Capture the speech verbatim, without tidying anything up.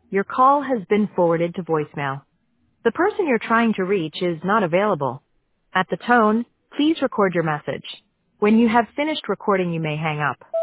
Your call has been forwarded to voicemail. The person you're trying to reach is not available. At the tone, please record your message. When you have finished recording, you may hang up.